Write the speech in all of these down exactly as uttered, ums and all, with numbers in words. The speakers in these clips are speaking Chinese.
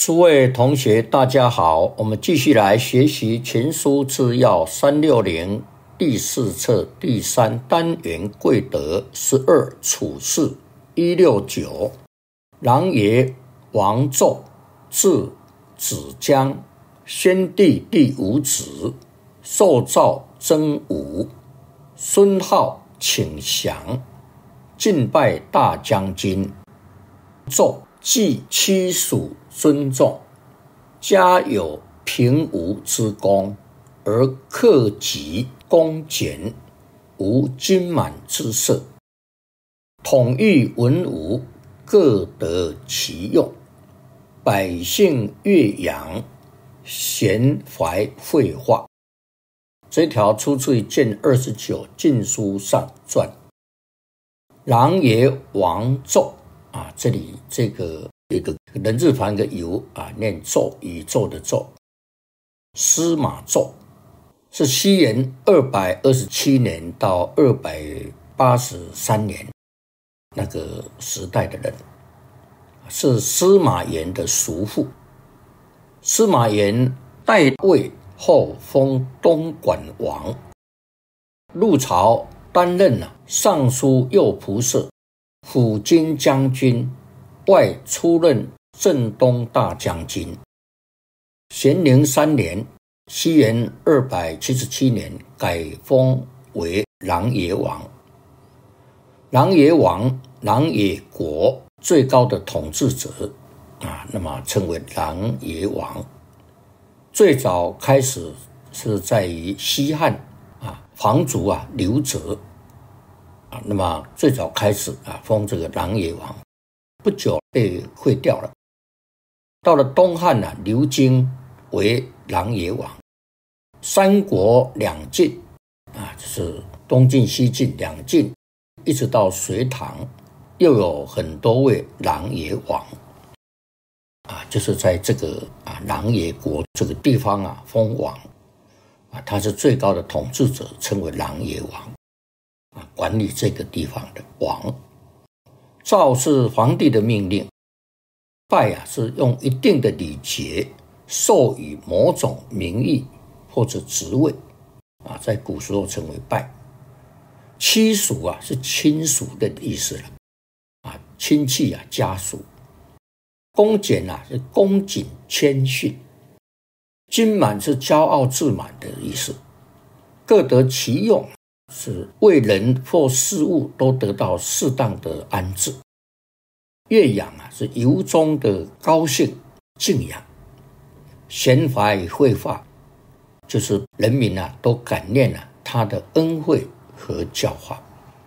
诸位同学大家好，我们继续来学习群书治要三六零第四册第三单元贵德十二处事一六九。琅琊王胄字子江，宣帝第五子，受诏征武，孙皓请降，进拜大将军。胄既妻属尊重，家有平吴之功，而克己恭俭，无矜满之色，统御文武，各得其用，百姓悦扬，贤怀绘画。这条出自于卷二十九晋书上传。琅琊王胄啊，这里这个一个人字旁一个酉啊，念胄，宇宙的胄。司马胄是西元二百二十七年到二百八十三年那个时代的人，是司马炎的叔父。司马炎代位后封东莞王，入朝担任了尚书右仆射、辅军将军，外出任镇东大将军。咸宁三年，西元二百七十七年，改封为琅琊王。琅琊王，琅琊国最高的统治者啊，那么称为琅琊王。最早开始是在于西汉啊，皇族啊刘哲啊，那么最早开始啊封这个琅琊王，不久被废掉了。到了东汉啊，刘京为琅琊王。三国两晋啊，就是东晋西晋两晋，一直到隋唐，又有很多位琅琊王啊，就是在这个啊琅琊国这个地方啊封王啊，他是最高的统治者，称为琅琊王啊，管理这个地方的王。诏是皇帝的命令，拜啊是用一定的礼节授予某种名义或者职位啊，在古时候称为拜。妻属啊是亲属的意思了啊，亲戚啊家属。恭俭啊是恭谨谦逊，矜满是骄傲自满的意思。各得其用是为人或事物都得到适当的安置。悦扬啊是由衷的高兴敬仰。贤怀绘画就是人民啊都感念啊他的恩惠和教化。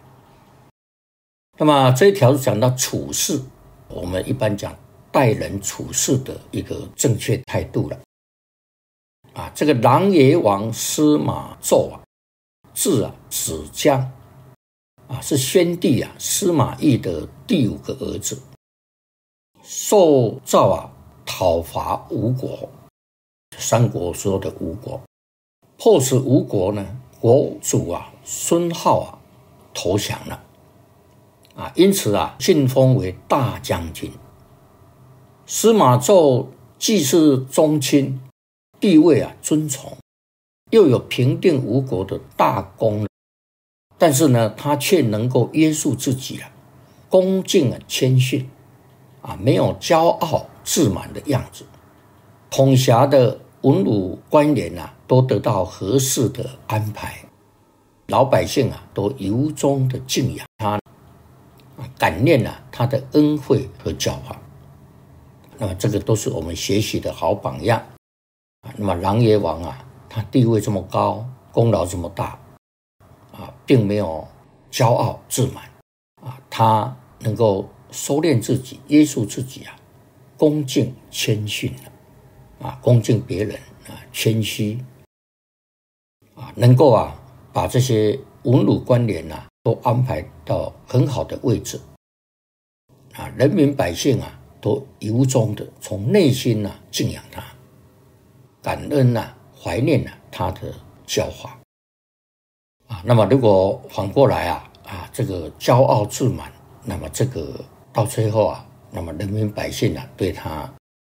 那么这一条讲到处事，我们一般讲待人处事的一个正确态度了啊。这个琅琊王司马胄啊，字啊子江啊，是宣帝啊司马懿的第五个儿子，受诏啊讨伐吴国，三国时候的吴国。迫使吴国呢国主啊孙皓啊投降了啊，因此啊晋封为大将军。司马胄既是宗亲，地位啊尊崇，又有平定吴国的大功，但是呢他却能够约束自己啊，恭敬啊谦逊啊，没有骄傲自满的样子。统辖的文武官员啊都得到合适的安排，老百姓啊都由衷的敬仰他，感念啊他的恩惠和教化。那么这个都是我们学习的好榜样。那么琅琊王啊，他地位这么高，功劳这么大啊，并没有骄傲自满啊，他能够收敛自己，约束自己啊，恭敬谦逊啊，恭敬别人啊，谦虚啊，能够啊把这些文武官员啊都安排到很好的位置啊，人民百姓啊都由衷的从内心啊敬仰他，感恩啊，怀念啊他的教化啊。那么如果反过来啊啊这个骄傲自满，那么这个到最后啊，那么人民百姓啊对他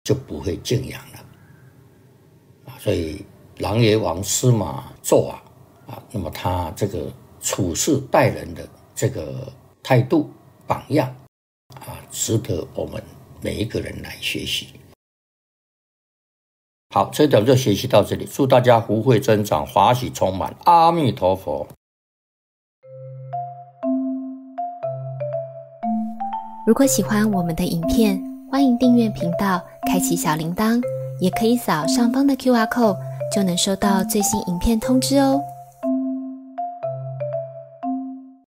就不会敬仰了啊。所以狼爷王司马纣啊啊，那么他这个处事待人的这个态度榜样啊，值得我们每一个人来学习。好，这一点就学习到这里，祝大家福慧增长，法喜充满，阿弥陀佛。 如果喜欢我们的影片，欢迎订阅频道，开启小铃铛，也可以扫上方的 Q R code， 就能收到最新影片通知哦。